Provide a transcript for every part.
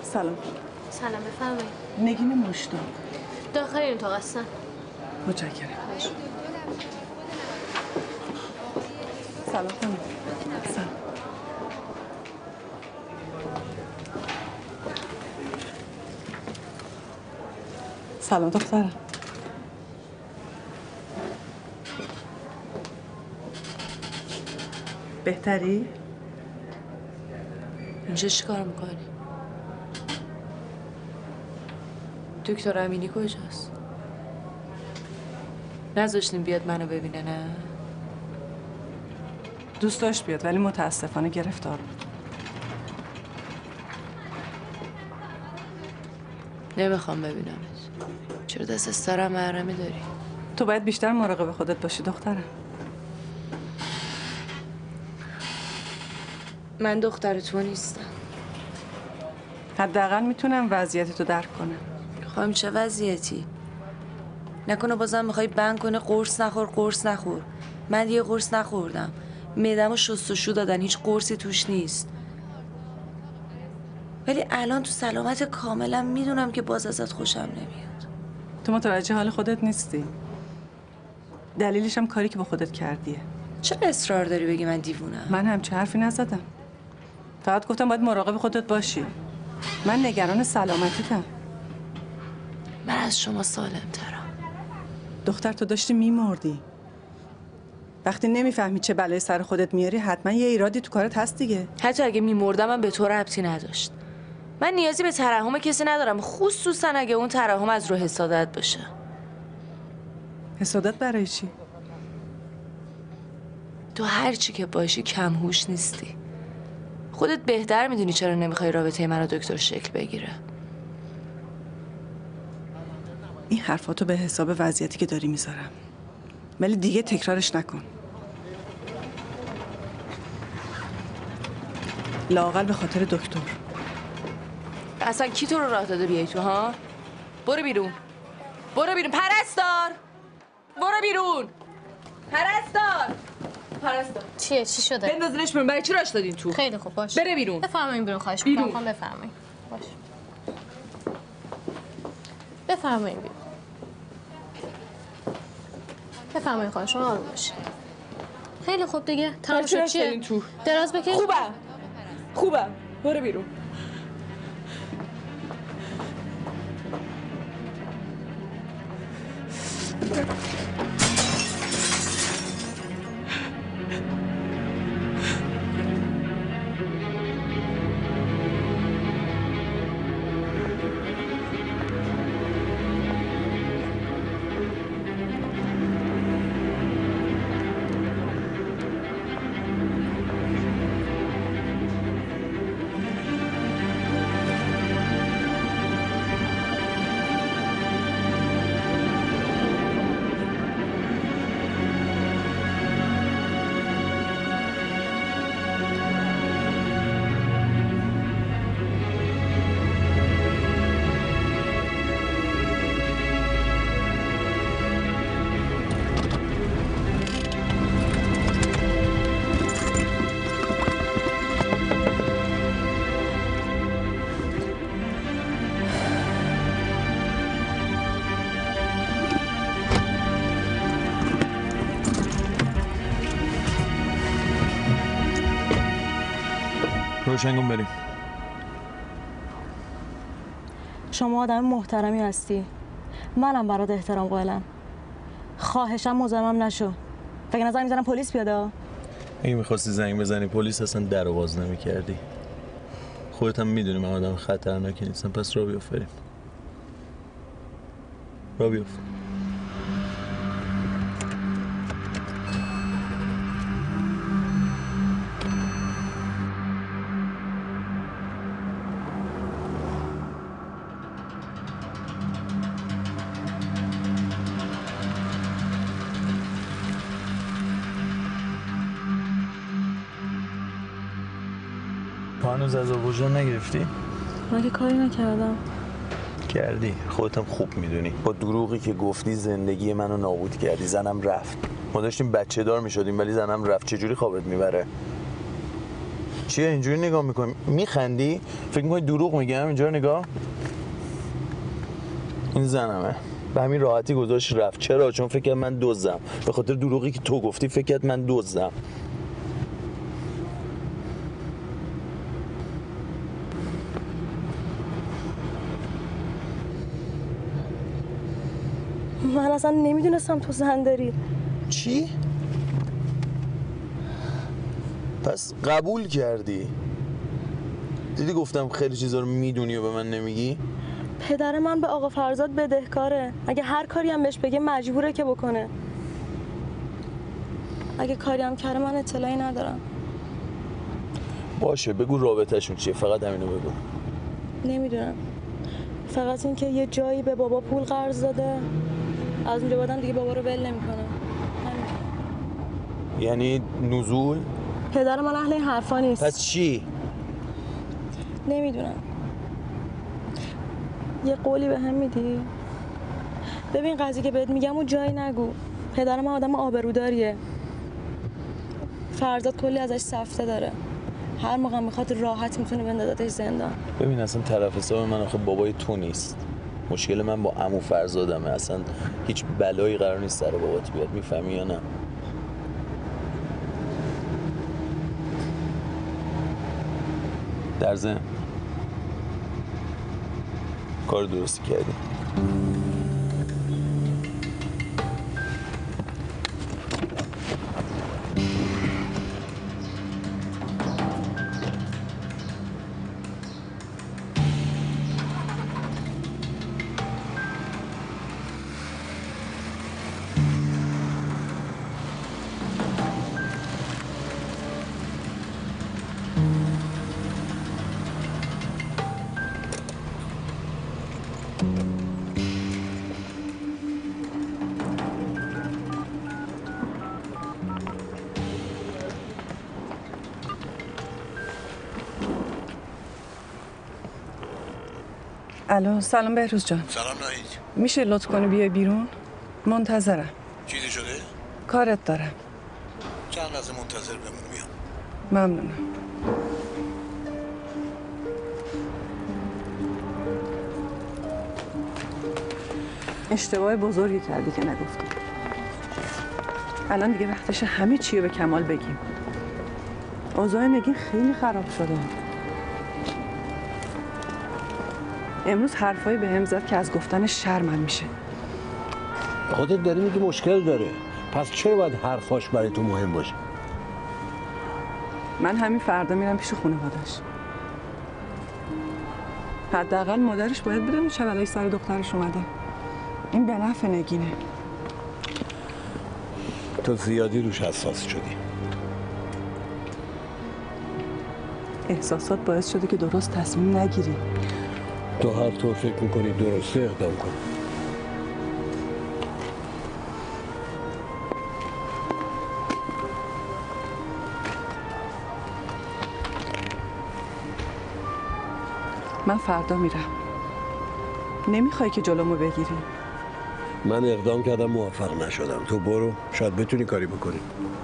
سلام. سلام بفرمایید. نگین مشتاق. داخل این اتاق هستن. متشکرم. سلام خانم. سلام. سلام دخترم. بهتری؟ اینجا چی کار میکنی؟ دکتر امینی کجاست؟ نذاشتیم بیاد منو ببینه نه؟ دوست داشت بیاد ولی متاسفانه گرفتار بود. نمیخوام ببینمت. چرا دست سرم محرمی داری؟ تو باید بیشتر مراقب خودت باشی دخترم. من دختر تو نیستم. حداقل میتونم وضعیتتو درک کنم. خواهم چه وضعیتی؟ نکنه بازم میخوای بند کنه قرص نخور. من دیگه قرص نخوردم. معده‌مو شستشو دادن، هیچ قرصی توش نیست. ولی الان تو سلامت کاملا میدونم که باز ازت خوشم نمیاد. تو متوجه حال خودت نیستی. دلیلش هم کاری که با خودت کردیه. چرا اصرار داری بگی من دیوونم؟ من همچه حرفی نزدم. فقط گفتم باید مراقب خودت باشی. من نگران سلامتیتم. من از شما سالم‌ترم. دختر تو داشتی میمردی. وقتی نمیفهمی چه بلایی سر خودت میاری حتما یه ایرادی تو کارت هست دیگه. حتی اگه میمردم من به تو ربطی نداشت. من نیازی به ترحم کسی ندارم، خصوصا اگه اون ترحم از رو حسادت باشه. حسادت برای چی؟ تو هر چی که باشی کم هوش نیستی. خودت بهتر میدونی چرا نمیخوای رابطه من و دکتر شکل بگیره. این حرفاتو به حساب وضعیتی که داری میذارم. ولی دیگه تکرارش نکن. لااقل به خاطر دکتر. اصلا کی تو رو راه داده بیای تو ها؟ برو بیرون پرستار! برو بیرون پرستار چیه؟ چی شده؟ بندازینش بیرون. برای چی راش دادین تو؟ خیلی خوب باش. بره بیرون. بفرمایید بیرون. خواهش بیرون. می‌کنم بفرمایید. باش. بفرمایید بیرون. بفرمایید خواهش شما آروم باشید. خیلی خوب دیگه. تمام شد. چیه؟ تو؟ دراز بکش. خوبم. برو بیرون. روشن کن بریم. شما آدم محترمی هستی. منم برات احترام قائلم. خواهشم مزاحمم نشو. فکر نظر میزنم پلیس بیاد. اگه میخواستی زنگ بزنی پلیس اصلا در رو باز نمی‌کردی. خودت هم میدونی من آدم خطرناکی نیستم. پس را بیفت بریم. را بیفت. هنوز از وجدان نگرفتی؟ من که کاری نکردم. کردی. خودت هم خوب میدونی. با دروغی که گفتی زندگی منو نابود کردی. زنم رفت. ما داشتیم بچه دار میشدیم ولی زنم رفت. چجوری خوابت میبره؟ چیه اینجوری نگاه میکنی؟ میخندی؟ فکر میکنی دروغ میگم؟ اینجا نگاه. این زنمه به همین راحتی گذاشت رفت. چرا؟ چون فکر کرد من دزدم. به خاطر دروغی که تو گفتی فکر کرد من دزدم. من اصلا نمیدونستم تو زن داری. چی؟ پس قبول کردی؟ دیدی گفتم خیلی چیزا رو میدونی و به من نمیگی؟ پدر من به آقا فرزاد بدهکاره. اگه هر کاری هم بهش بگه مجبوره که بکنه. اگه کاری هم کرده من اطلاعی ندارم. باشه بگو رابطه‌شون چیه، فقط همینو بگو. نمیدونم، فقط این که یه جایی به بابا پول قرض داده، از اونجا بعدم دیگه بابا رو ول نمی‌کنه. یعنی نزول؟ پدر من اهل این حرفا نیست. پس چی؟ نمیدونم. یه قولی به هم میدی؟ ببین قضیه که بهت میگم و جایی نگو. پدر من آدم آبروداریه. فرزاد کلی ازش سفته داره. هر موقع میخواد راحت میتونه بندازتش زندان. ببین اصلا طرف حساب من آخه بابای تو نیست. مشکل من با عمو فرزادمه. اصلا هیچ بلایی قرار نیست سر بابات بیاد. میفهمی یا نه؟ در ضمن کار درستی کردی. الو سلام بهروز جان. سلام ناهید. میشه لطف کنی بیای بیرون؟ منتظرم. چیزی شده؟ کارت دارم. چند لحظه منتظر بمون میام. ممنونم. اشتباه بزرگی کردی که نگفتم. الان دیگه وقتش همه چی رو به کمال بگیم. اوضاع نگین خیلی خراب شده. امروز حرفایی به هم زد که از گفتنش شرمم میشه. خودت داری میگی مشکل داره. پس چرا باید حرفاش برای تو مهم باشه؟ من همین فردا میرم پیش خانواده‌اش. حداقل مادرش باید بدونه چه بلایی سر دخترش اومده. این به نفع نگینه. تو زیادی روش حساس شدی. احساسات باعث شده که درست تصمیم نگیری. تو هر طور فکر میکنی درسته اقدام کن. من فردا میرم. نمیخوای که جلومو بگیری؟ من اقدام کردم موفق نشدم. تو برو، شاید بتونی کاری بکنی.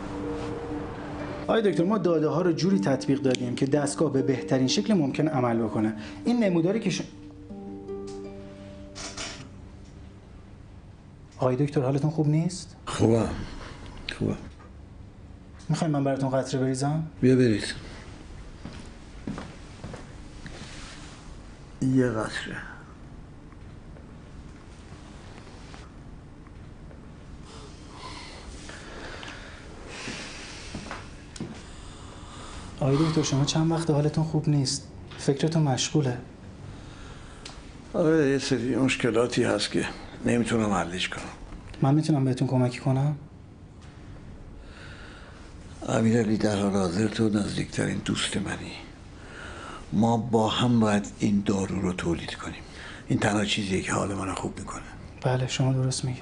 آقای دکتر، ما داده ها رو جوری تطبیق دادیم که دستگاه به بهترین شکل ممکن عمل بکنه. این نموداری که آقای دکتر حالتون خوب نیست؟ خوبم. میخوایم من براتون قطره بریزم؟ بیا بریز. یه قطره. آقای دکتر شما چند وقت حالتون خوب نیست؟ فکرتون مشغوله. آره یه سری مشکلاتی هست که نمیتونم حلش کنم. من میتونم بهتون کمکی کنم؟ امیرعلی در حال حاضر تو نزدیکترین دوست منی. ما با هم باید این دارو رو تولید کنیم. این تنها چیزیه که حال منو خوب میکنه. بله شما درست میگید.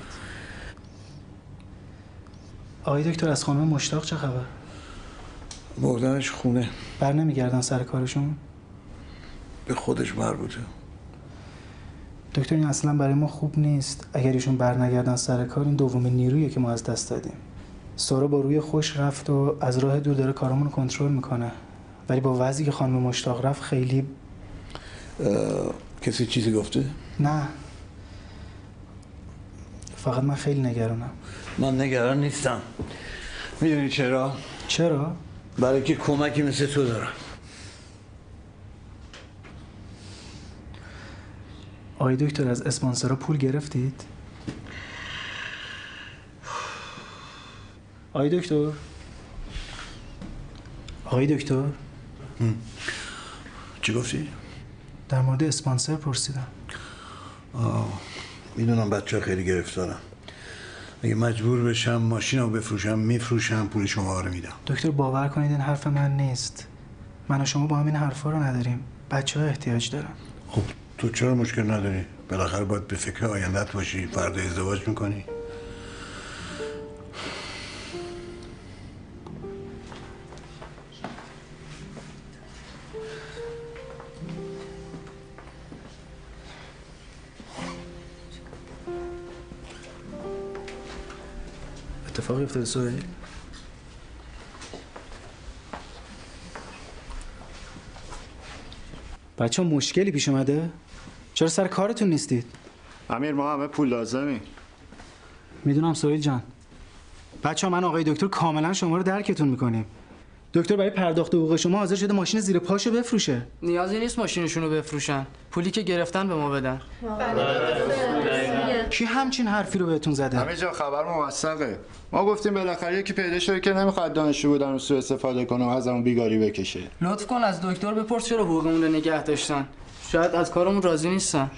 آقای دکتر از خانم مشتاق چه خبر؟ بردنش خونه. بر نمیگردن سر کارشون؟ به خودش مربوطه. دکتر این اصلا برای ما خوب نیست. اگر ایشون بر نگردن سر کار این دومین نیرویی که ما از دست دادیم. سارا با روی خوش رفت و از راه دور داره کارمون رو کنترل میکنه. ولی با وضعی که خانم مشتاق رفت خیلی. کسی چیزی گفته؟ نه، فقط من خیلی نگرانم. من نگران نیستم. میدونی چرا؟ چرا؟ برای که کمکی مثل تو دارم. آقای دکتر از اسپانسرها پول گرفتید؟ آقای دکتر؟ آقای دکتر؟ چی گفتی؟ در مورد اسپانسر پرسیدم. میدونم بچه ها خیلی گرفتارم. اگه مجبور بشم ماشین رو بفروشم میفروشم، پول شما رو میدم. دکتر باور کنید این حرف من نیست. من و شما با هم این حرفا رو نداریم. بچه ها احتیاج دارن. خب تو چرا مشکل نداری؟ بالاخره باید به فکر آیندت باشی. فردا ازدواج میکنی. اتفاقی افتاده سهیل؟ بچه ها مشکلی پیش اومده؟ چرا سر کارتون نیستید؟ امیر ما همه پول لازمیم. میدونم سهیل جان. بچه ها من آقای دکتر کاملا شما رو درکتون میکنیم. دکتر برای پرداخت حقوق شما حاضر شده ماشین زیر پاشو بفروشه. نیازی نیست ماشینشون رو بفروشن. پولی که گرفتن به ما بدن. کی همچین حرفی رو بهتون زده؟ همه جا خبر موثقه. ما گفتیم بالاخره یکی پیدا شده که نمیخواد دانشجو بودن رو سوء استفاده کنه و ازمون بیگاری بکشه. لطف کن از دکتر بپرس چرا حقوقمون رو نگه داشتن. شاید از کارمون راضی نیستن.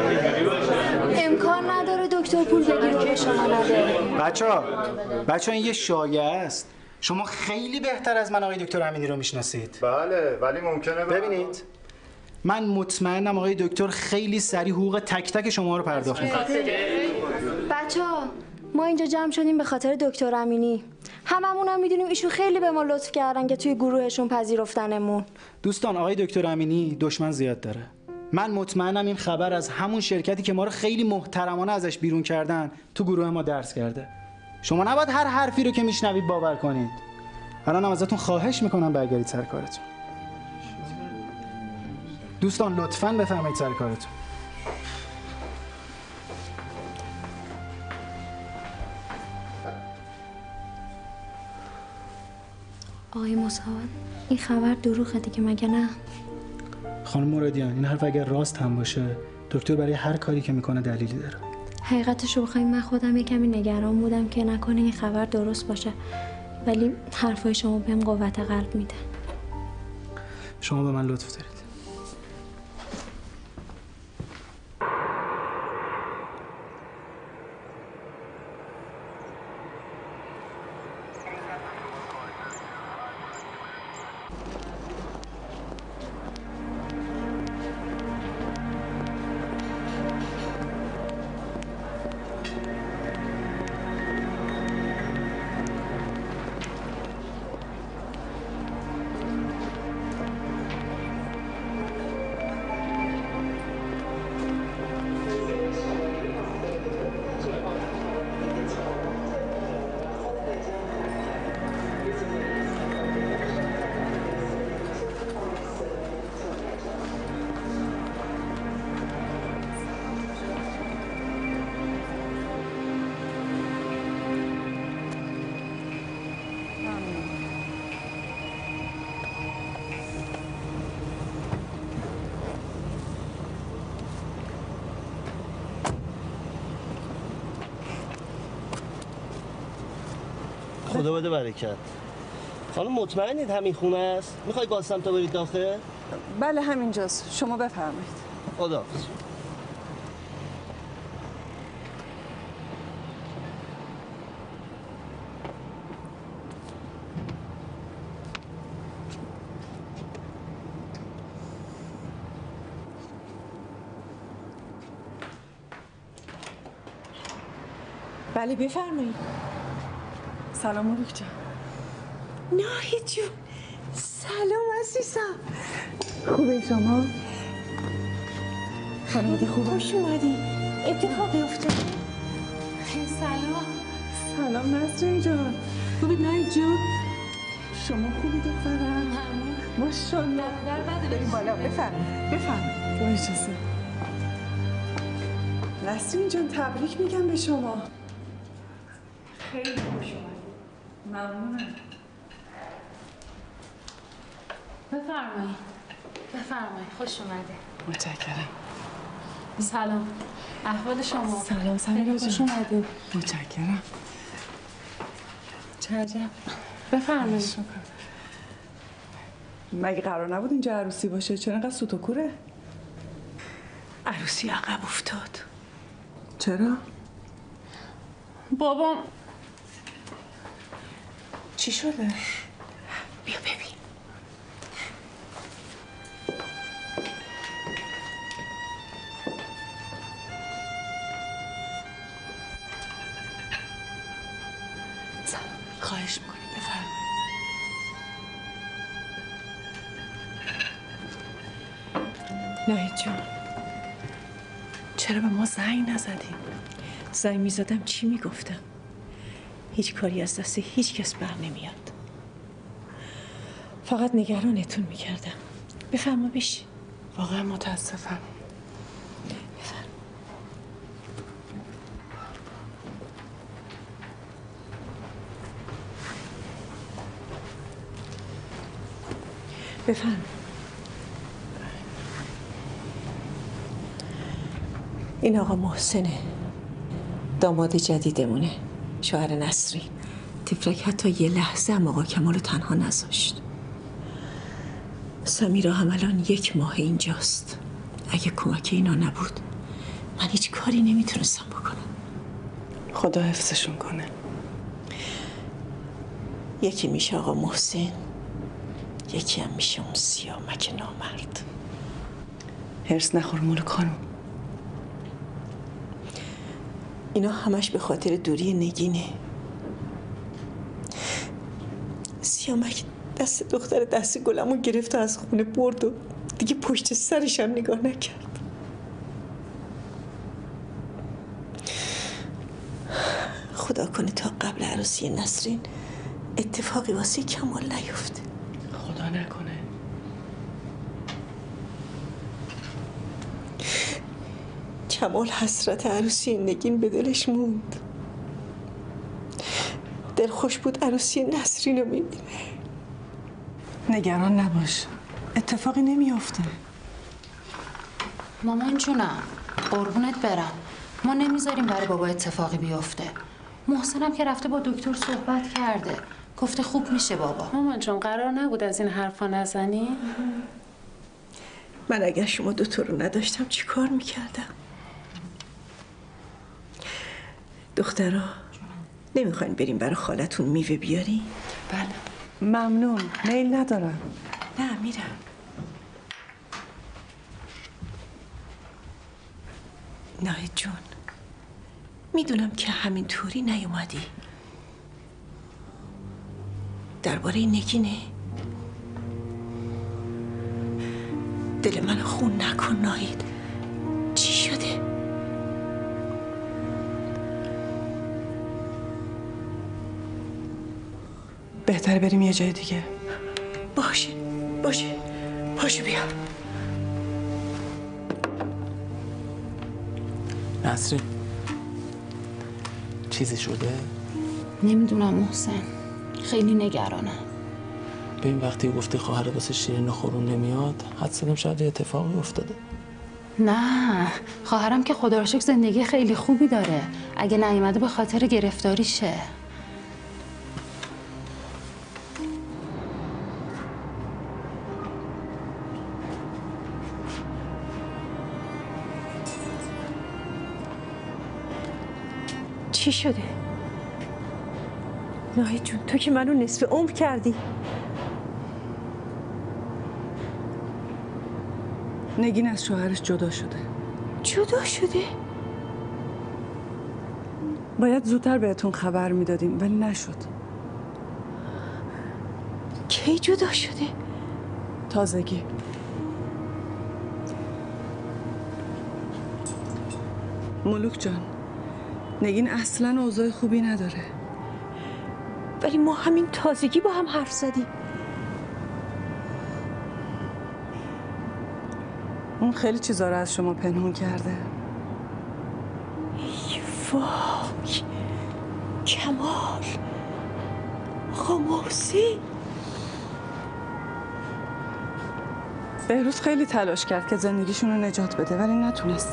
امکان نداره دکتر پول بگیره و به شما نده. بچه‌ها این یه شایعه است. شما خیلی بهتر از من آقای دکتر امینی رو میشناسید. بله ولی ممکنه ببینید من مطمئنم آقای دکتر خیلی سریع حقوق تک تک شما رو پرداخت می‌کنه. بچه‌ها ما اینجا جمع شدیم به خاطر دکتر امینی. هممون هم میدونیم ایشون خیلی به ما لطف کردن که توی گروهشون پذیرفتنمون. دوستان آقای دکتر امینی دشمن زیاد داره. من مطمئنم این خبر از همون شرکتی که ما رو خیلی محترمانه ازش بیرون کردن تو گروه ما درس کرده. شما نباید هر حرفی رو که میشنوید باور کنید. الان هم ازتون خواهش میکنم برگردید سر کارتون. دوستان لطفاً بفرمایید سر کارتون. آقای مساعد این خبر دروغه دیگه مگه نه؟ خانم مرادیان این حرف اگر راست هم باشه دکتر برای هر کاری که میکنه دلیلی داره. حقیقتش رو بخوایم من خودم یه کمی نگران بودم که نکنه این خبر درست باشه، ولی حرفای شما بهم قوت قلب میده. شما به من لطف دارید. خدا بده برکت. خانم مطمئنید همین خونه است؟ میخوای بازم تا برید داخل؟ بله همینجاست. شما بفرمایید. خداحافظ. بله بفرمایید. سلام ملک جان. ناهید جون سلام عزیزم. خوبه شما؟ خانواده خوبه؟ خوش اومدی. اتفاقی افتاد؟ سلام. سلام نسرین جان. خوبی ناهید جون؟ شما خوبی دخترم؟ ممنون. ماشاءالله. بریم بالا. بفرم. با اجازه. نسرین جان تبریک میگم به شما. خیلی خوش اومدید. ممنونم. بفرمایید خوش اومده. متشکرم. سلام. احوال شما؟ سلام خیلی خوش اومدید. متشکرم. چه عجب. بفرمایید. مگه قرار نبود اینجا عروسی باشه؟ چرا انقدر سوت و کوره؟ عروسی عقب افتاد. چرا؟ بابام چی شده؟ بیا ببین. سلام. خواهش میکنیم بفرمایید. ناهید جان چرا به ما زنگ نزدیم؟ زنگ میزدم چی میگفتم؟ هیچ کاری از دست هیچ کس بر نمیاد. فقط نگرانتون میکردم. بفرما بشی. واقعا متاسفم. بفرم. این آقا محسنه، داماد جدیدمونه، شوهر نسرین. تفلک حتی یه لحظه هم آقا کمال رو تنها نذاشت. سمیرا هم الان 1 ماه اینجاست. اگه کمک اینا نبود من هیچ کاری نمیتونستم بکنم. خدا حفظشون کنه. یکی میشه آقا محسن، یکی هم میشه اون سیامک نامرد. هرس نخور مولو خانم. اینا همش به خاطر دوری نگینه. سیامک دست دختر دست گلمو گرفت و از خونه برد و دیگه پشت سرش هم نگاه نکرد. خدا کنه تا قبل عروسی نسرین اتفاقی واسه کمال نیفته. خدا نکنه. کمال حسرت عروسی نگین به دلش موند. دلخوش بود عروسی نسرین رو میبینه. نگران نباش، اتفاقی نمیافته. مامان جونم قربونت برم، ما نمیذاریم برای بابا اتفاقی بیفته. محسنم که رفته با دکتر صحبت کرده، گفته خوب میشه بابا. مامان جون قرار نبود از این حرفا نزنی؟ من اگر شما دوتا رو نداشتم چی کار میکردم؟ دخترها نمیخواین بریم برای خالتون میوه بیاری؟ بله ممنون، میل ندارم. نه میرم. ناهید جون میدونم که همینطوری نیومدی. درباره نگینه. دل من خون نکن ناهید. چی شده؟ بهتره بریم یه جای دیگه. باشه پاشو بیا. نسرین چیزی شده؟ نمیدونم محسن، خیلی نگرانم. ببین وقتی گفتی خواهر واسه شیرین و خورون نمیاد، حد زدم شاید اتفاقی افتاده. نه خواهرم که خدا رو شکر زندگی خیلی خوبی داره، اگه نیومده به خاطر گرفتاریشه. چی شده؟ ناهید جون تو که منو نصف عمر کردی. نگین از شوهرش جدا شده. جدا شده؟ باید زودتر بهتون خبر میدادیم ولی نشد. کی جدا شده؟ تازگی. ملوک جان، نگین اصلا اوضاع خوبی نداره. ولی ما همین تازگی با هم حرف زدیم. اون خیلی چیزا رو از شما پنهون کرده. وای کمال، آقا محسن. بهروز خیلی تلاش کرد که زندگیشون رو نجات بده ولی نتونست.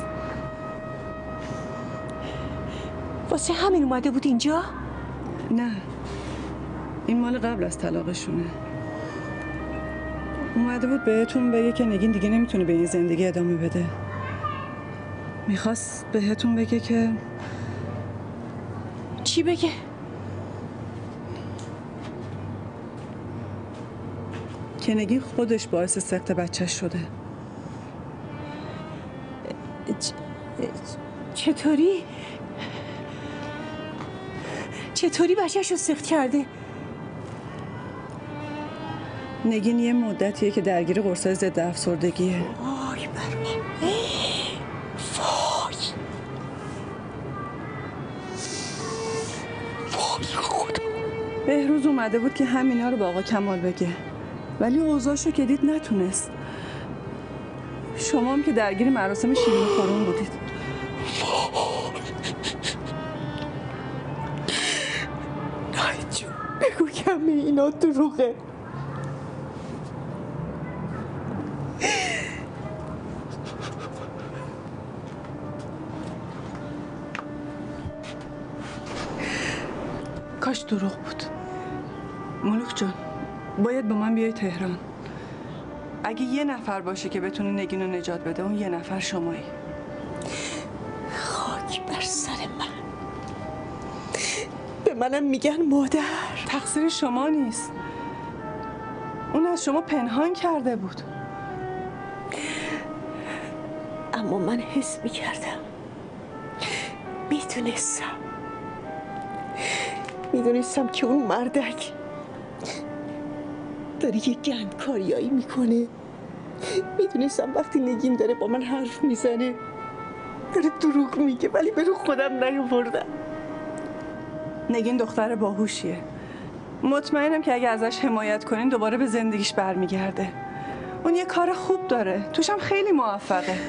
واسه همین اومده بود اینجا؟ نه، این مال قبل از طلاقشونه. اومده بود بهتون بگه که نگین دیگه نمیتونه به این زندگی ادامه بده. میخواست بهتون بگه که چی بگه؟ که نگین خودش باعث سقط بچه‌ش شده. چطوری بچه‌شو سقط کرده؟ نگین یه مدتیه که درگیر قرصای ضد افسردگیه. وای برام، وای خدا. بهروز اومده بود که همینا رو به آقا کمال بگه ولی اوضاعشو که دید نتونست. شما هم که درگیر مراسم شیرین خورون بودید. ناهید جون بگو کمی اینا دروغه. کاش دروغ بود. ملوک جان باید با من بیای تهران. اگه یه نفر باشه که بتونه نگین رو نجات بده اون یه نفر شمایی. خاک بر سر من. به منم میگن مادر. تقصیر شما نیست. اون از شما پنهان کرده بود. اما من حس میکردم، میدونستم که اون مردک داره یه گندکاریایی میکنه. میدونستم وقتی نگین داره با من حرف میزنه داره دروغ میگه ولی به رو خودم نیاوردم. نگین دختر باهوشیه. مطمئنم که اگه ازش حمایت کنین دوباره به زندگیش برمیگرده. اون یه کار خوب داره، توش هم خیلی موفقه.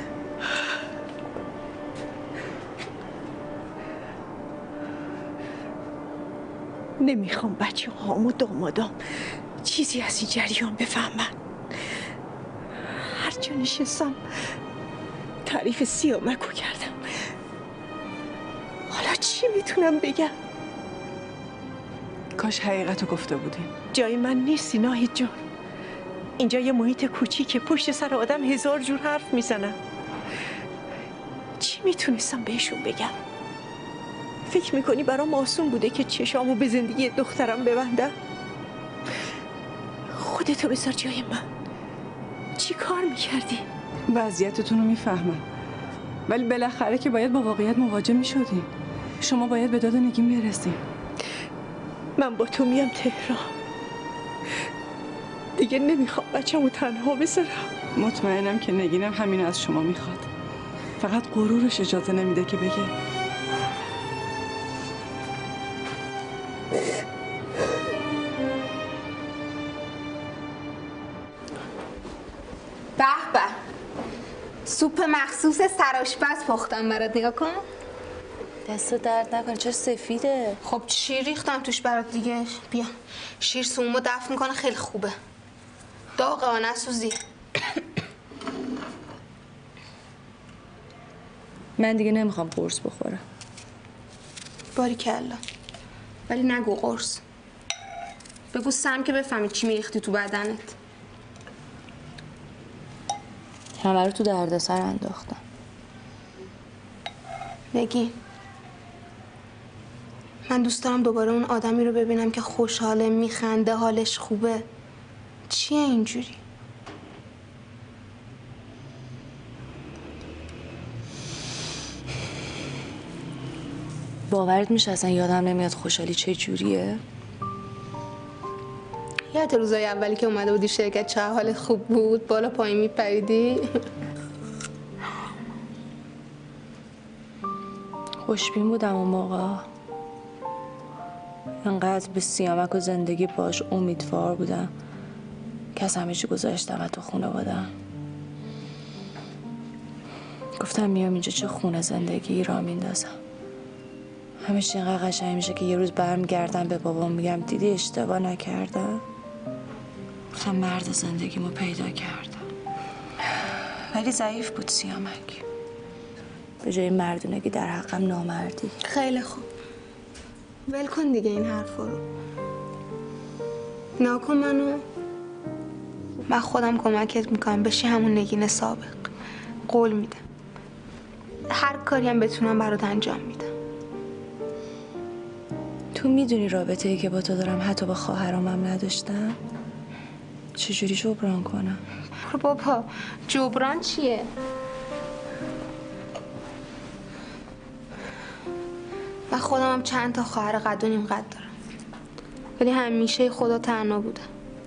نمیخوام بچه هام و دامادام چیزی از این جریان بفهمن. هر جا نشستم تعریف سیامکو کردم. حالا چی میتونم بگم؟ کاش حقیقتو گفته بودیم. جای من نیستی ناهید جان. اینجا یه محیط کوچیکه، پشت سر آدم هزار جور حرف میزنم. چی میتونستم بهشون بگم؟ فکر میکنی برام آسون بوده که چشامو به زندگی دخترم ببندم؟ خودتو بذار جای من. چی کار میکردی؟ وضعیتتون رو میفهمم ولی بالاخره که باید با واقعیت مواجه میشدیم. شما باید به داد نگین برسیم. من با تو میام تهران. دیگه نمیخوام بچه‌مو تنها بذارم. مطمئنم که نگینم همین از شما میخواد. فقط غرورش اجازه نمیده که بگه. به به، سوپ مخصوص سرآشپز پختم برات، نگاه کن. دست درد نکنه. چه سفیده. خب شیر ریختم توش برات دیگه. بیا شیر سومو دفع میکنه، خیلی خوبه. داغه نسوزی. من دیگه نمیخوام قرص بخورم. باریکلا، ولی نگو قرص. بگو سم که بفهمی چی میریختی تو بدنت. همه رو تو دردسر انداختم. نگین، من دوست دارم دوباره اون آدمی رو ببینم که خوشحاله، میخنده، حالش خوبه. چیه اینجوری؟ باورت میشه اصلا یادم نمیاد خوشحالی چه جوریه؟ یاد روزای اولی که اومده بودی شرکت چه حالت خوب بود، بالا پایین میپریدی؟ خوشبین بودم اون موقع. انقدر به سیامک و زندگی باش امیدوار بودم که از همه چی گذاشتم و تو خانواده‌ام. گفتم میام اینجا چه خونه زندگی را میندازم. همیشه اینقدر قشنگ میشه که یه روز برمیگردم به بابام میگم دیدی اشتباه نکردم. گفتم مرد زندگیمو پیدا کردم. ولی ضعیف بود سیامک. به جای مردونگی در حقم نامردی. خیلی خوب، ول کن دیگه این حرفا رو. ناکن منو، من خودم کمکت میکنم بشی همون نگین سابق. قول میدم هر کاری هم بتونم برات انجام میدم. تو میدونی رابطه‌ای که با تو دارم حتی با خواهرامم نداشتم؟ چجوری جبران کنم؟ بابا جبران چیه؟ من خودم هم چند تا خواهر قد و نیم قد دارم، ولی همیشه خدا تنها بودم.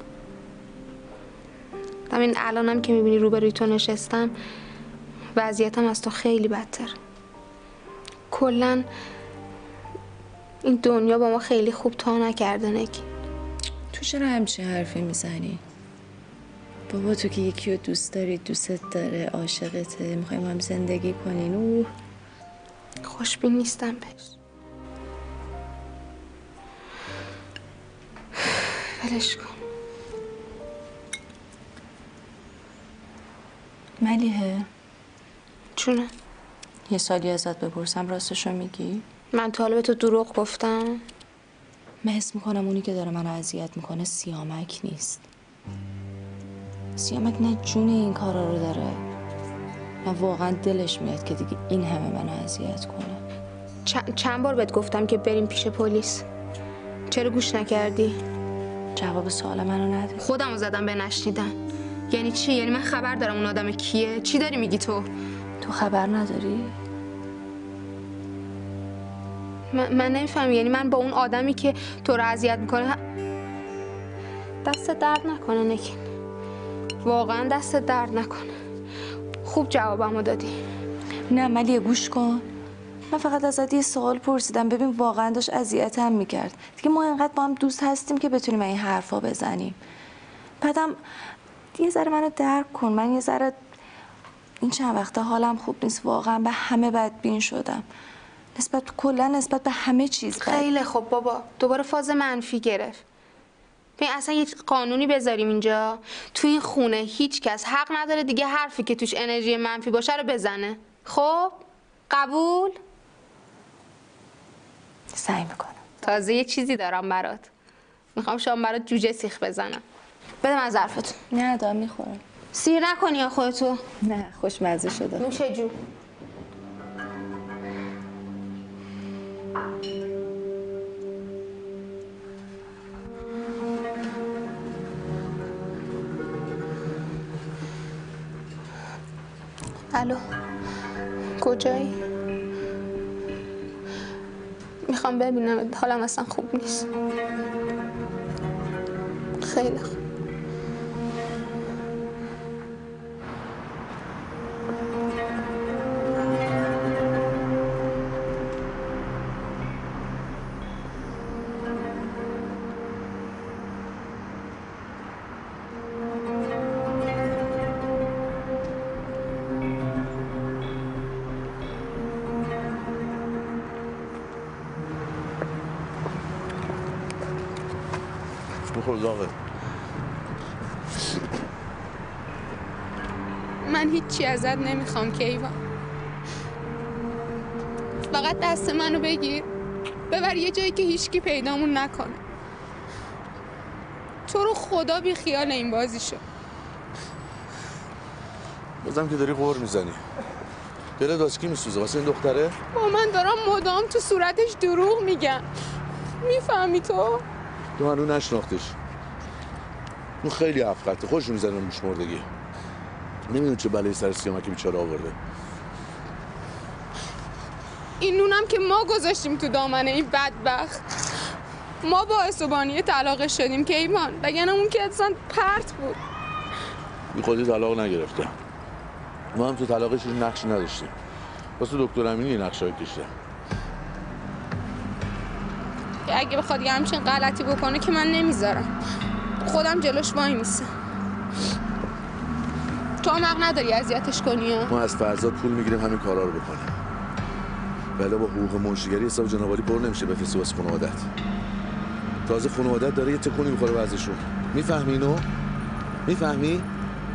همین الانم که میبینی روبروی تو نشستم وضعیتم از تو خیلی بدتر. کلاً این دنیا با ما خیلی خوب تا نکرده نگی. تو چرا همچین حرفی میزنی؟ بابا تو که یکی رو دوست داری، دوستت داره، عاشقته، میخوایم هم زندگی کنین. خوشبین نیستم بهش. ولش کن. ملیحه چونه؟ یه سالی ازت بپرسم راستشو میگی؟ من تا حالا به تو دروغ گفتم؟ من حس میکنم اونی که داره منو اذیت میکنه سیامک نیست. سیامک نه جون این کارا رو داره، نه واقعا دلش میاد که دیگه این همه منو اذیت کنه. چند بار بهت گفتم که بریم پیش پلیس، چرا گوش نکردی؟ جواب سوال منو ندی. خودمو زدم به نشنیدن. یعنی چی؟ یعنی من خبر دارم اون آدم کیه؟ چی داری میگی تو؟ تو خبر نداری؟ من نمیفهم. یعنی من با اون آدمی که تو رو اذیت میکنه دست درد نکنه نگین، واقعا دست درد نکنه. خوب جوابمو دادی. نه ملیه گوش کن، من فقط ازت یه سوال پرسیدم ببین واقعا داشت اذیتم میکرد. دیگه ما اینقدر با هم دوست هستیم که بتونیم این حرفا بزنیم. بعدم یه ذره منو درک کن. من یه ذره این چند وقته حالم خوب نیست، واقعا به همه بدبین شدم، کلا نسبت به همه چیز بد. خیلی خب بابا، دوباره فاز منفی گرفت. ببین اصلا یه قانونی بذاریم اینجا، تو این خونه هیچ کس حق نداره دیگه حرفی که توش انرژی منفی باشه رو بزنه. خب قبول؟ سعی میکنم. تازه یه چیزی دارم برات، میخوام شام برات جوجه سیخ بزنم. بده من ظرفتون. نه دارم میخورم. سیر نکنی یا خودتو. نه خوشمزه شده. نوش جون. الو کجایی؟ میخوام ببینم، حالم اصلا خوب نیست. خیلی خوب. من هیچی ازت نمیخوام کیوان، فقط دست منو بگیر ببر یه جایی که هیچکی پیدامون نکنه. تو رو خدا بی خیال این بازی شو. بازم که داری غور میزنی. دلت واسه کی میسوزه؟ واسه این دختره؟ با من دارم مدام تو صورتش دروغ میگم، میفهمی تو؟ تو هنو نشناختش. اون خیلی افقته، خوش میزنه اون بیشمردگی. نمیدون چه بلایی سر سیامک بیچاره آورده. این نونم که ما گذاشتیم تو دامنه این بدبخت. ما باعث و بانی طلاقش شدیم که ایمان، وگرنه اون که اصلا پرت بود. بی خودی طلاق نگرفته. ما هم تو طلاقش این نقشی نداشتیم. واسه دکتر امینی نقشای کشیده. اگه بخواد یه همچین غلطی بکنه که من نمیذارم. خودم جلوش وای میسم. تو هم حق نداری اذیتش کنی. ما از فرزاد پول میگیریم همین کارا رو بکنیم. ولی با حقوق منشیگری حساب جنابالی پر نمیشه بفرستی واسه خانوادت. تازه خانوادت داره یه تکونی میخوره وضعشون. میفهمی اینو؟ میفهمی؟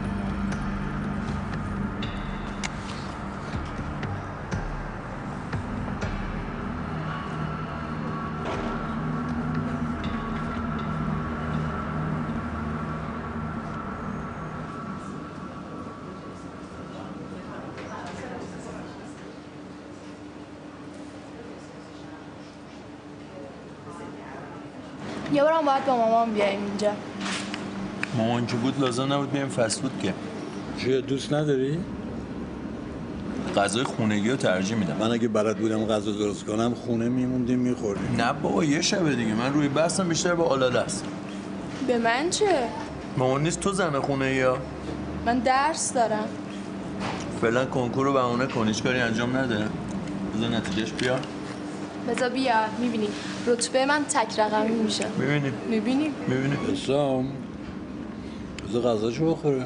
یه بارم باید با مامان بیاییم اینجا. مامان که بود لازم نبود بیایم فست فود که. چیه دوست نداری؟ غذای خونگی رو ترجیح میدم. من اگه بلد بودم غذا درست کنم خونه میموندیم میخوردیم. نه بابا یه شبه دیگه من روی بحثم بیشتر با آلاله است. به من چه؟ مامان نیست تو زن خونه یا؟ من درس دارم. فعلا کنکور رو بهونه کن هیچ کاری انجام نده. بذار نتیجهش بیا. بذار بیا میبینی رتبه من تک رقمی میشه. میبینی؟ حسام بذار غذاشو بخوره.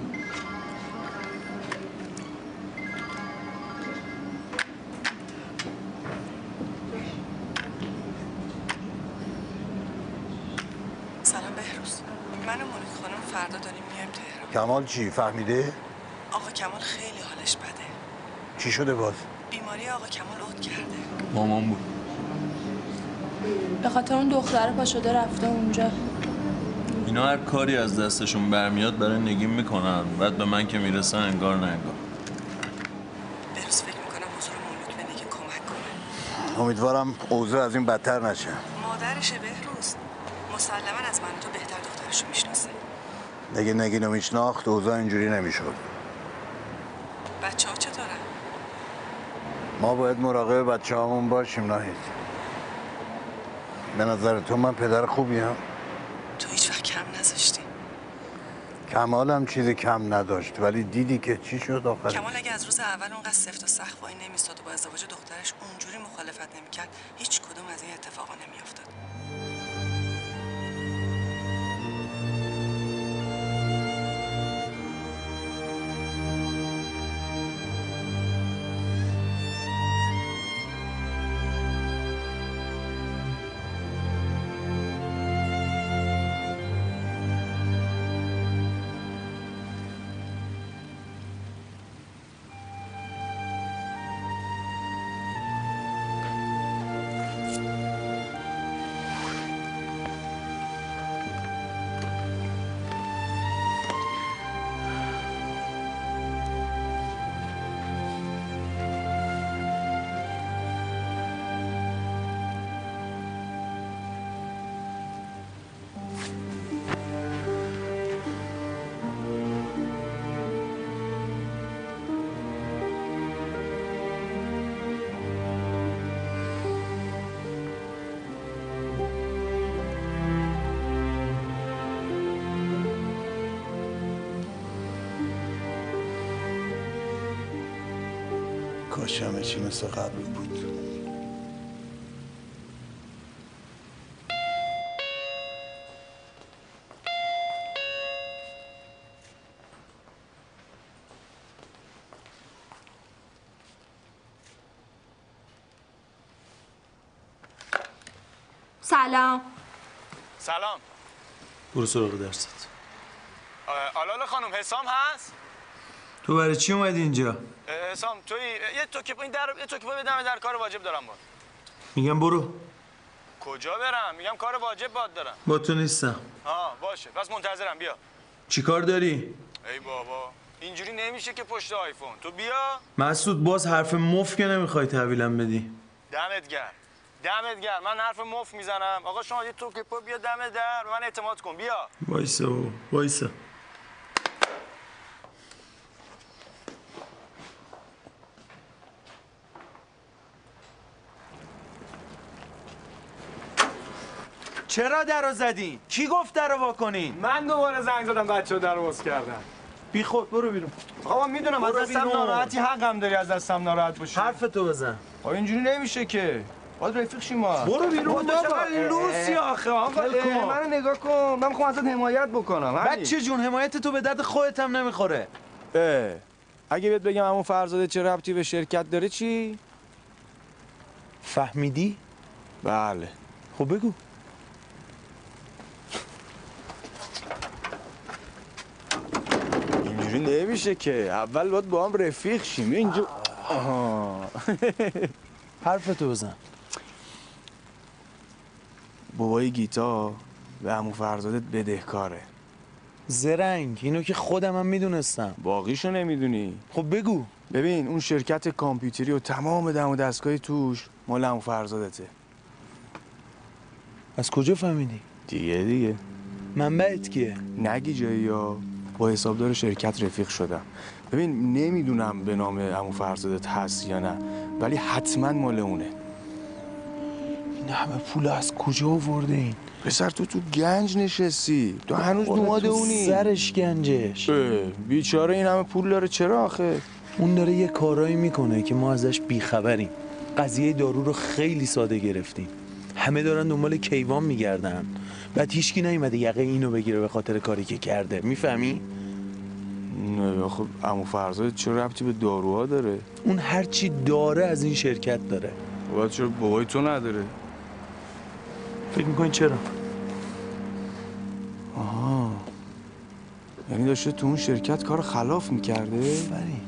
سلام بهروز. من و مونیک خانم فردا داریم میایم تهران. کمال چی فهمیده؟ آقا کمال خیلی حالش بده. چی شده باز؟ بیماری آقا کمال عود کرده. مامان بود. به خاطر اون دختره پا شده رفته اونجا. اینا هر کاری از دستشون برمیاد برای نگین میکنن بعد به من که میرسن انگار نه انگار. بهروز فکر میکنم حضور مونیک به نگین کمک کنه. امیدوارم اوضاع از این بدتر نشه. مادرشه بهروز. مسلما از من تو بهتر دخترشو میشناسه. نگینو میشناخت اوضاع اینجوری نمیشد. بچه‌ها چطورن؟ ما باید مراقب بچه‌هامون باشیم ناهید. به نظر تو من پدر خوبیم؟ تو هیچ وقت کم نذاشتی. کمالم چیزی کم نداشت ولی دیدی که چی شد آخرش. کمال اگه از روز اول اونقدر سفت و سخت وای نمیستاد و با ازدواج دخترش اونجوری مخالفت نمیکرد هیچ کدوم از این اتفاقا نمیافتاد. کاش همه چی مثل قبل بود. سلام. سلام. برو سراغ درست. آلاله خانم حسام هست؟ تو برای چی اومدی اینجا؟ حسام توی یه توکی این یه توکی بدم در کار واجب دارم با. میگم برو. کجا برم؟ میگم کار واجب باد دارم. با تو نیستم. باشه. پس منتظرم بیا. چی کار داری؟ ای بابا اینجوری نمیشه که پشت آیفون. تو بیا. مسعود باز حرف مف که نمیخوای تحویلم بدی. دمت گرم. من حرف مف میزنم. آقا شما یه توکی بیا دمت در. من اعتماد کن. بیا. وایسا. چرا درو زدین؟ کی گفت درو واکنین؟ من دوباره زنگ زدم بچه‌ها درو باز کردن. بی خود برو بیرون. آقا میدونم از دستم ناراحتی حقم داری از دستم ناراحت باشی. حرفتو بزن. آقا اینجوری نمیشه که. باید رفیق شیم ما. برو بیرون بابا. لوسی آخه. آقا منو نگاه کن. من میخوام ازت حمایت بکنم. بچه جون حمایت تو به درد خودت هم نمیخوره. اگه بهت بگم عمو فرزاده چه ربطی به شرکت داره چی؟ فهمیدی؟ بله. خب بگو. اینجوری نمیشه که، اول باید با هم رفیق شیم. اینجا حرفتو بزن. بابای گیتا به عمو فرزادت بدهکاره. زرنگ، اینو که خودم هم میدونستم. باقیشو نمیدونی؟ خب بگو. ببین اون شرکت کامپیوتری و تمام دم و دستگاهی توش مال عمو فرزادته. از کجا فهمیدی؟ دیگه منبعت کیه؟ نگی جایی ها. با حسابدار شرکت رفیق شدم. ببین نمیدونم به نام عمو فرزادت هست یا نه، ولی حتما مال اونه. این همه پول از کجا آورده این؟ پسر تو گنج نشستی، تو هنوز دوماد اونی. سرش گنجش. بیچاره این همه پول داره، چرا آخه؟ اون داره یه کارایی میکنه که ما ازش بیخبریم. قضیه دارو رو خیلی ساده گرفتیم. همه دارن دنبال کیوان میگردن. بعد هیچکی نیومده یقه اینو بگیره به خاطر کاری که کرده. میفهمی؟ نه خب عمو فرزاد چه ربطی به داروها داره؟ اون هر چی داره از این شرکت داره. بعد چرا بابای تو نداره؟ فکر میکنی چرا؟ آها، یعنی داشته تو اون شرکت کار خلاف میکرده؟ بلی.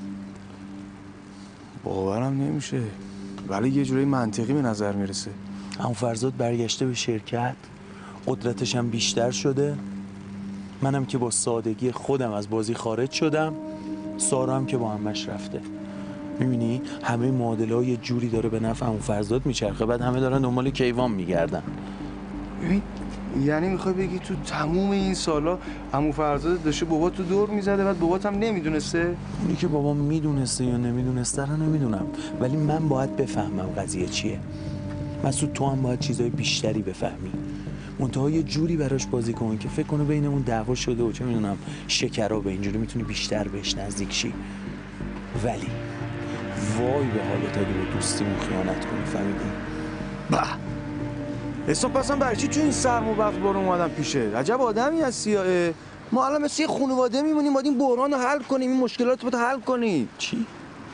باورم نمیشه، ولی یه جوری منطقی به نظر میرسه. عمو فرزاد برگشته به شرکت، قدرتش هم بیشتر شده. منم که با سادگی خودم از بازی خارج شدم، سارا هم که با همش رفته. میبینی همه معادله یه جوری داره به نفع عمو فرزاد میچرخه، بعد همه دارن دنبال کیوان میگردن. ببین یعنی میخوای بگی تو تموم این سالا عمو فرزاد داشته بابات تو دور میزده، بعد بابات هم نمیدونسته؟ اونی که بابا میدونسته یا نمیدونسته رو نمیدونم، ولی من باید بفهمم قضیه چیه. مسعود تو هم باید چیزای بیشتری بفهمی. منتها یه جوری براش بازی کن که فکر کنه بینمون دعوا شده و چه میدونم شکرا به اینجوری میتونی بیشتر بهش نزدیک شی. ولی وای به حالت اگه به دوستیمون خیانت کنی، فهمیدی؟ به حساب پسم برای چی تو این سرم و وقت بارون اومدم پیشه؟ عجب آدمی هستی یا ما الان مثل یه خانواده میمونیم، باید این بحران رو حل کنیم، این مشکلات رو حل کنیم. چی؟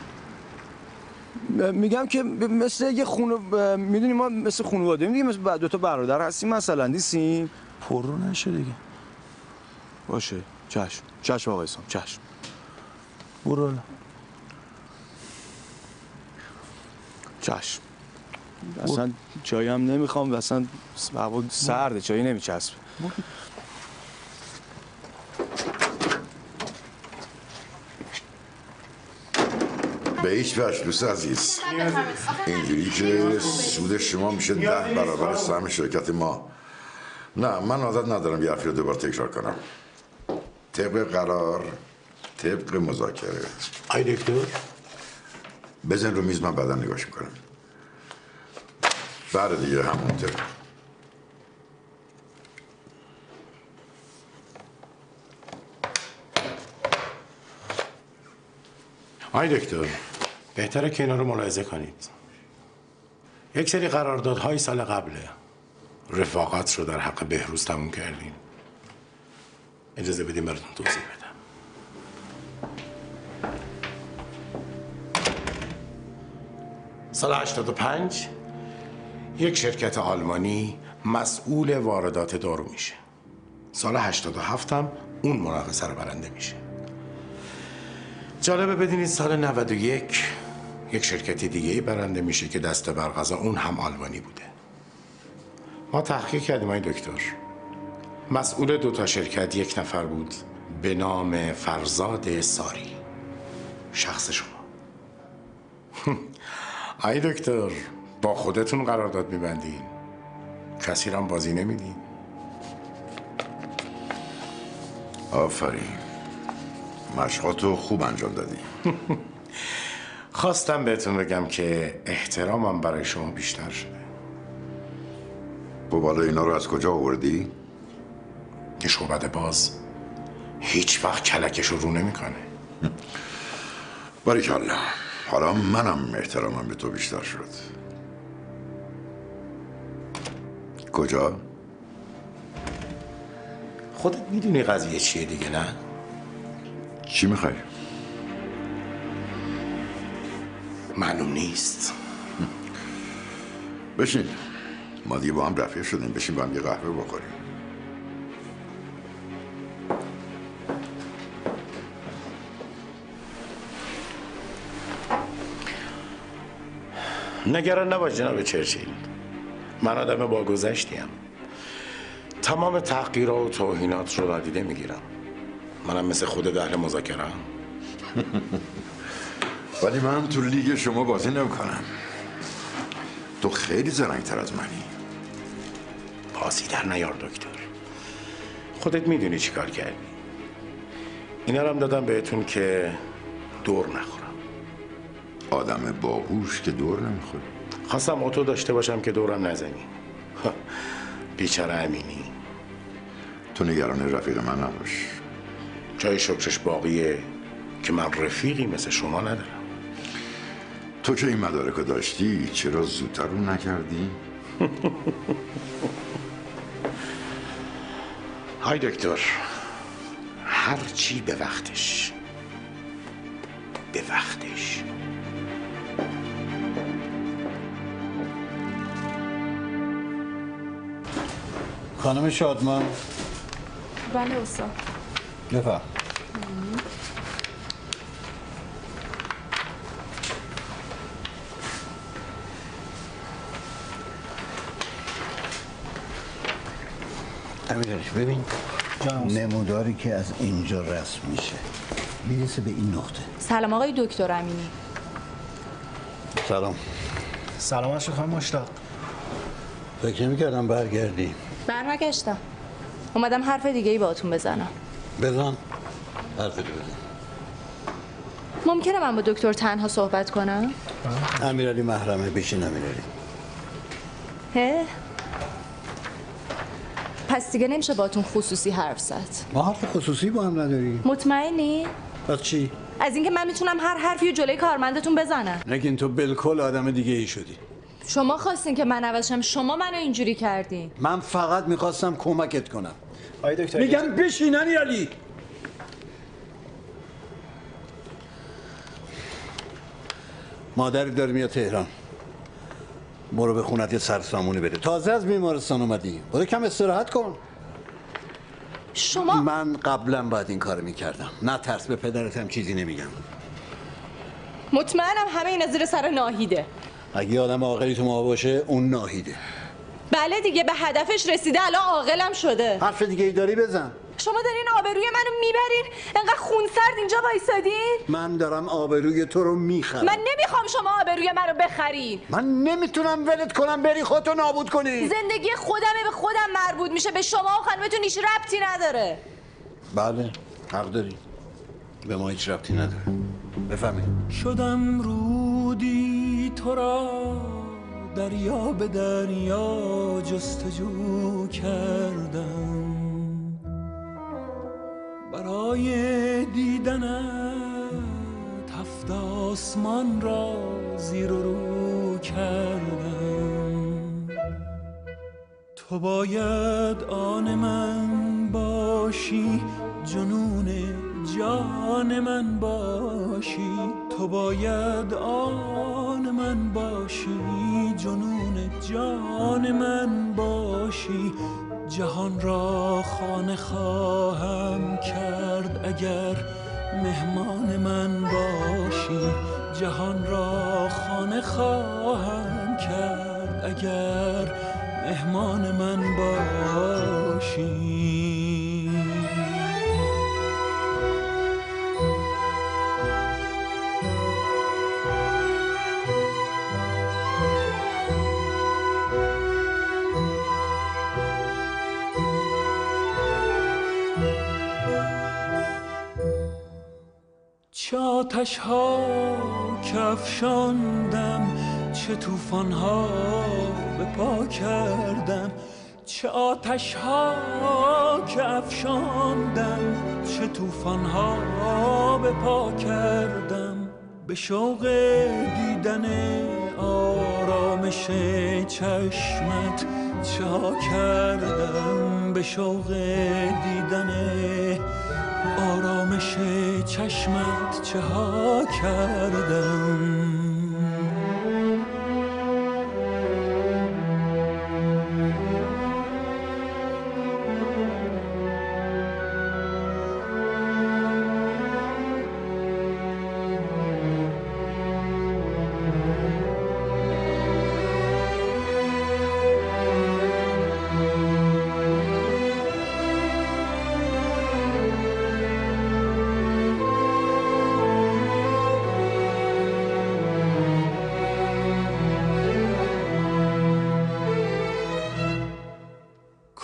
میگم که مثل یه میدونی ما مثل خانواده میگیم، مثل دو تا برادر هستیم مثلا، نیستیم؟ پررو نشه دیگه. باشه چشم آقای اسام، چشم. برو. چشم. اصلا چایی هم نمیخوام، اصلا هوا سرده، چایی نمیچسبه. به هیچ وجه دوست عزیز، اینجوری که سود شما میشه 10 برابر سهم شرکت ما. نه من عادت ندارم یه حرفی رو دوباره تکرار کنم. طبق قرار، طبق مذاکره. آی دکتر بزن رو میز، من بعدا نگاش میکنم. بعد دیگه همونطور. آی دکتر، بهتره که اینا رو ملاحظه کنید. یک سری قراردادهای سال قبله رفاقت رو در حق بهروز تموم کردیم. اجازه بدیم براتون توضیح بدم. سال 85 یک شرکت آلمانی مسئول واردات دارو میشه. سال 87 هم اون مناقصه رو برنده میشه. جالبه بدونید سال 91 یک شرکت دیگه‌ای برنده میشه که دست برقضا اون هم آلمانی بوده. ما تحقیق کردیم آقای دکتر. مسئول 2 تا شرکت یک نفر بود به نام فرزاد ساری. شخص شما. آقای دکتر با خودتون قرارداد میبندین، کسی هم بازی نمیدین. آفرین، مشقاتو خوب انجام دادی. خواستم بهتون بگم که احترامم برای شما بیشتر شده. خب حالا اینا رو از کجا آوردی؟ یه شعبده باز هیچ وقت کلکش رو نمیکنه. باریکالله، حالا منم احترامم به تو بیشتر شد. کجا؟ خودت میدونی قضیه چیه دیگه، نه؟ چی میخوای؟ معلوم نیست. بشین، ما دیگه با هم رفیق شدیم، بشین با هم یه قهوه بخوریم. نگران نباش جناب چرچیل، من آدم با گذشتیم. تمام تحقیرها و توهینات رو نادیده میگیرم. منم مثل خود اهل مذاکره‌ام. ولی من تو لیگ شما بازی نمی‌کنم. تو خیلی زرنگ‌تر از منی. بازی در نیار دکتر، خودت میدونی چی کار کردی. اینا رو هم دادم بهتون که دور نخورم. آدم باهوش که دور نمیخوره. خواستم اتو داشته باشم که دورم نزنی. بیچاره امینی. تو نگران رفیق من نباش. جای شکرش باقیه که من رفیقی مثل شما ندارم. تو که این مدارک رو داشتی چرا زودتر رو نکردی؟ های دکتر، هر چی به وقتش. به وقتش. خانم شادمان. بله استاد. بفرم. امیرعلی ببین نموداری که از اینجا رسم میشه میرسه به این نقطه. سلام آقای دکتر امینی. سلام. سلامت شو خانم مشتاق. فکر نمی‌کردم برگردی. برنگشتم. اومدم حرف دیگه ای باهاتون بزنم. بزن. حرفتو بزن. ممکنه من با دکتر تنها صحبت کنم؟ امیرعلی محرمه، بشین امیرعلی. پس دیگه نمیشه باهاتون خصوصی حرف زد. ما حرف خصوصی با هم نداریم. مطمئنی؟ از چی؟ از اینکه من میتونم هر حرفی رو جلوی کارمندتون بزنم. نگین تو بالکل آدم دیگه ای شدی. شما خواستین که من عوضشم، شما منو اینجوری کردین. من فقط میخواستم کمکت کنم. آقای دکتر میگم بشین امیرعلی. مادری داری میاد تهران. برو به خونت یه سرسامونی بده. تازه از بیمارستان اومدی. برو کم استراحت کن. شما من قبلا باید این کارو میکردم. نه ترس، به پدرتم چیزی نمیگم. مطمئنم همه اینا زیر سر ناهیده. اگه آدم عاقلی تو ما باشه اون ناهیده. بله دیگه به هدفش رسیده، الان عاقلم شده. حرف دیگه ای داری بزن. شما دارین آبروی منو میبرین، انقدر خونسرد اینجا وایسادین. من دارم آبروی تو رو میخرم. من نمیخوام شما آبروی منو بخرین. من نمیتونم ولت کنم بری خودتو نابود کنی. زندگی خودمه، به خودم مربوط میشه، به شما و خانمتون هیچ ربطی نداره. بله حق داری، به ما هیچ ربطی نداره. بفهمید. شدم رودی تو را دریا به دریا جستجو کردم، برای دیدنت هفت آسمان را زیر و رو کردم. تو باید آن من باشی، جنون جان من باشی. تو باید آن من باشی، جنون جان من باشی. جهان را خانه خواهم کرد اگر مهمان من باشی. جهان را خانه خواهم کرد اگر مهمان من باشی. چه آتش ها که افشاندم، چه طوفان ها به پا کردم. چه آتش ها که افشاندم، چه طوفان ها به پا کردم. به شوق دیدن آرامش چشمت چه ها کردم. به شوق دیدن آرامش چشمت چه ها کردم.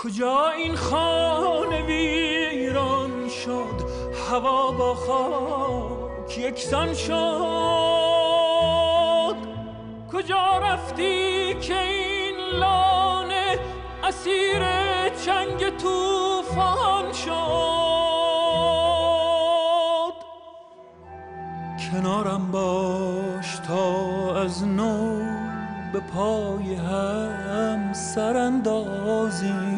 کجا این خانه ویران شد، هوا با خاک یکسان شد. کجا رفتی که این لانه اسیر چنگ طوفان شد؟ کنارم باش تا از نو به پای هم سر اندازیم.